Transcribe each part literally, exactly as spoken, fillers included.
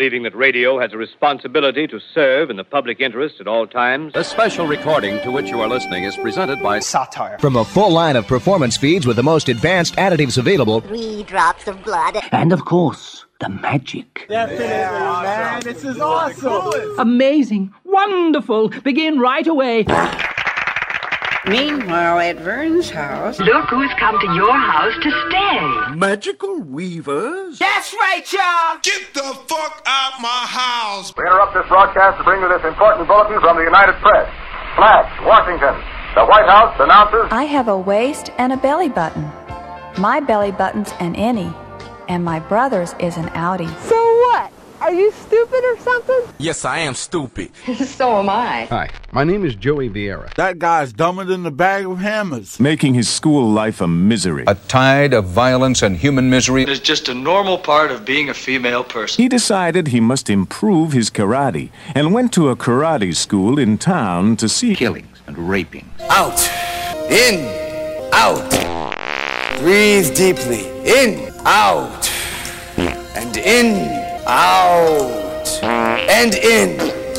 believing that radio has a responsibility to serve in the public interest at all times. The special recording to which you are listening is presented by Satire. From a full line of performance feeds with the most advanced additives available. Three drops of blood. And of course, the magic. Definitely, yeah, man. This is awesome. Amazing. Wonderful. Begin right away. Meanwhile, at Vern's house... Look who's come to your house to stay. Magical weavers? That's right, y'all! Get the fuck out my house! We interrupt this broadcast to bring you this important bulletin from the United Press. Flash, Washington. The White House announces... I have a waist and a belly button. My belly button's an innie, and my brother's is an outie. So what? Are you stupid or something? Yes, I am stupid. So am I. Hi, my name is Joey Vieira. That guy's dumber than the bag of hammers. Making his school life a misery. A tide of violence and human misery. It is just a normal part of being a female person. He decided he must improve his karate and went to a karate school in town to see killings and raping. Out. In. Out. Breathe deeply. In. Out. And in. Out and in,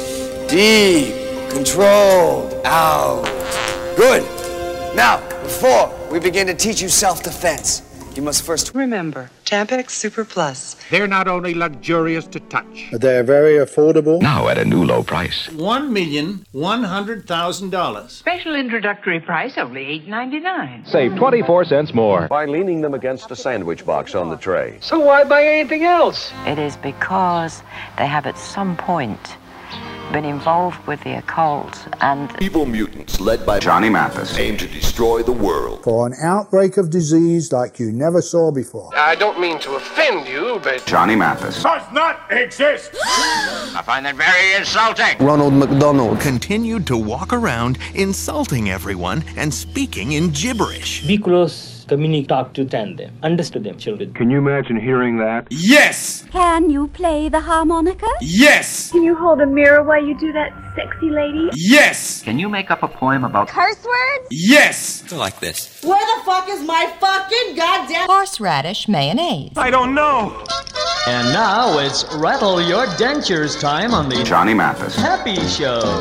deep, controlled, out. Good. Now, before we begin to teach you self-defense, you must first remember Tampax Super Plus. They're not only luxurious to touch, they're very affordable. Now at a new low price. One million one hundred thousand dollars. Special introductory price only eight ninety-nine. Save twenty-four cents more by leaning them against a sandwich box on the tray. So why buy anything else? It is because they have at some point been involved with the occult and... Evil mutants led by Johnny Mathis aim to destroy the world. For an outbreak of disease like you never saw before. I don't mean to offend you, but... Johnny Mathis does not exist! I find that very insulting. Ronald McDonald continued to walk around insulting everyone and speaking in gibberish. Be close. Communicate, talk to them, understand them, children. Can you imagine hearing that? Yes! Can you play the harmonica? Yes! Can you hold a mirror while you do that, sexy lady? Yes! Can you make up a poem about curse words? Yes! Like this. Where the fuck is my fucking goddamn horseradish mayonnaise? I don't know. And now it's Rattle Your Dentures time on the Johnny Mathis Happy Show.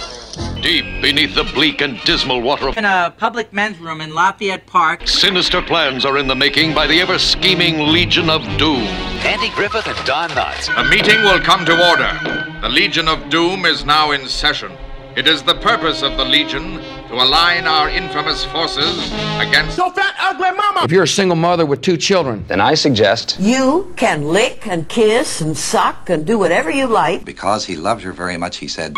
Deep beneath the bleak and dismal water of... In a public men's room in Lafayette Park. Sinister plans are in the making by the ever-scheming Legion of Doom. Andy Griffith and Don Knotts. A meeting will come to order. The Legion of Doom is now in session. It is the purpose of the Legion to align our infamous forces against... So fat, ugly mama! If you're a single mother with two children, then I suggest... You can lick and kiss and suck and do whatever you like. Because he loved her very much, he said...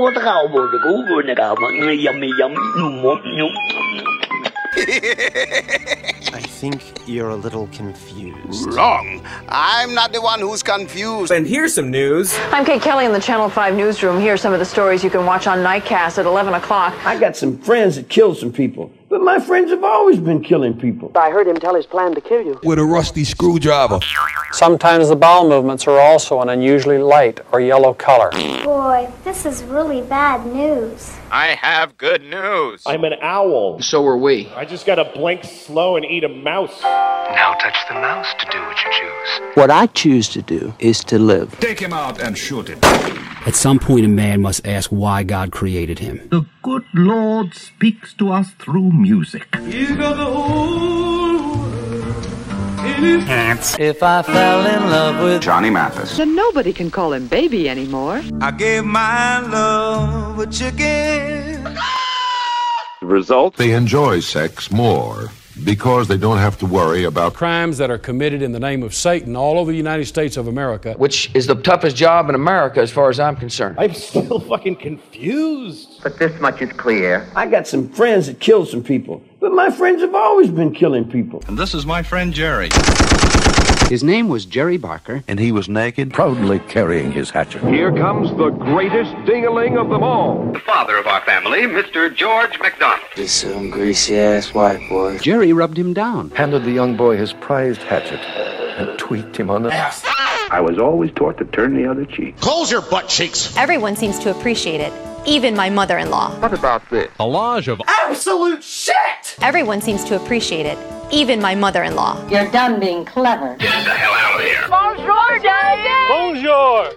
I think you're a little confused. Wrong. I'm not the one who's confused. And here's some news. I'm Kate Kelly in the Channel five newsroom. Here are some of the stories you can watch on Nightcast at eleven o'clock. I got some friends that killed some people, but my friends have always been killing people. I heard him tell his plan to kill you. With a rusty screwdriver. Sometimes the bowel movements are also an unusually light or yellow color. Boy, this is really bad news. I have good news. I'm an owl. So are we. I just gotta blink slow and eat a mouse. Now touch the mouse to do what you choose. What I choose to do is to live. Take him out and shoot him. At some point, a man must ask why God created him. The good Lord speaks to us through music. He's got the whole world in his hands. If I fell in love with Johnny Mathis, then nobody can call him baby anymore. I gave my love a chicken. The result? They enjoy sex more because they don't have to worry about crimes that are committed in the name of Satan all over the United States of America. Which is the toughest job in America as far as I'm concerned. I'm still fucking confused. But this much is clear. I got some friends that killed some people, but my friends have always been killing people. And this is my friend Jerry. His name was Jerry Barker, and he was naked, proudly carrying his hatchet. Here comes the greatest ding-a-ling of them all. The father of our family, Mister George McDonald. This some greasy-ass white boy. Jerry rubbed him down. Handed the young boy his prized hatchet and tweaked him on the ass. I was always taught to turn the other cheek. Close your butt cheeks. Everyone seems to appreciate it. Even my mother-in-law. What about this? A collage of absolute shit! Everyone seems to appreciate it. Even my mother-in-law. You're done being clever. Get the hell out of here. Bonjour, Daddy! Bonjour!